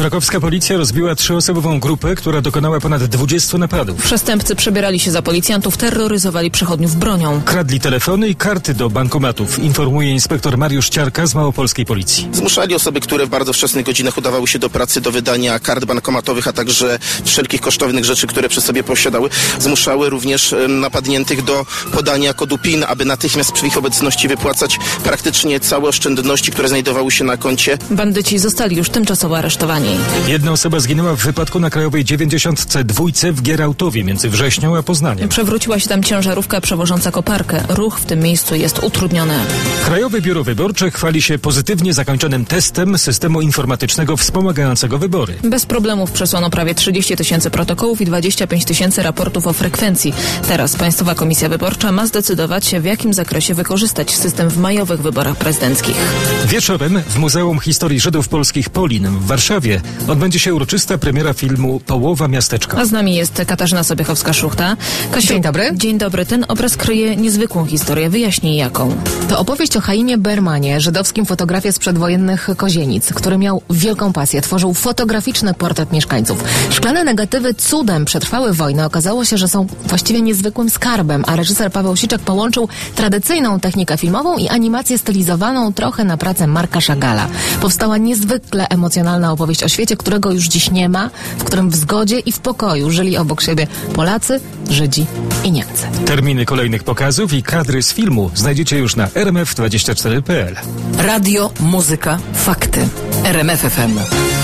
Krakowska policja rozbiła 3-osobową grupę, która dokonała ponad 20 napadów. Przestępcy przebierali się za policjantów, terroryzowali przechodniów bronią. Kradli telefony i karty do bankomatów, informuje inspektor Mariusz Ciarka z Małopolskiej Policji. Zmuszali osoby, które w bardzo wczesnych godzinach udawały się do pracy, do wydania kart bankomatowych, a także wszelkich kosztownych rzeczy, które przy sobie posiadały. Zmuszały również napadniętych do podania kodu PIN, aby natychmiast przy ich obecności wypłacać praktycznie całe oszczędności, które znajdowały się na koncie. Bandyci zostali już tymczasowo aresztowani. Jedna osoba zginęła w wypadku na Krajowej 92 w Gierałtowie między Wrześnią a Poznaniem. Przewróciła się tam ciężarówka przewożąca koparkę. Ruch w tym miejscu jest utrudniony. Krajowe Biuro Wyborcze chwali się pozytywnie zakończonym testem systemu informatycznego wspomagającego wybory. Bez problemów przesłano prawie 30 000 protokołów i 25 000 raportów o frekwencji. Teraz Państwowa Komisja Wyborcza ma zdecydować się, w jakim zakresie wykorzystać system w majowych wyborach prezydenckich. Wieczorem w Muzeum Historii Żydów Polskich Polin w Warszawie odbędzie się uroczysta premiera filmu Połowa miasteczka. A z nami jest Katarzyna Sobiechowska-Szuchta. Kasiu, dzień dobry. Dzień dobry. Ten obraz kryje niezwykłą historię. Wyjaśnij jaką. To opowieść o Chaimie Bermanie, żydowskim fotografie z przedwojennych Kozienic, który miał wielką pasję. Tworzył fotograficzny portret mieszkańców. Szklane negatywy cudem przetrwały wojnę. Okazało się, że są właściwie niezwykłym skarbem, a reżyser Paweł Siczek połączył tradycyjną technikę filmową i animację stylizowaną trochę na pracę Marka Chagalla. Powstała niezwykle emocjonalna opowieść o świecie, którego już dziś nie ma, w którym w zgodzie i w pokoju żyli obok siebie Polacy, Żydzi i Niemcy. Terminy kolejnych pokazów i kadry z filmu znajdziecie już na rmf24.pl. Radio, muzyka, fakty. RMF FM.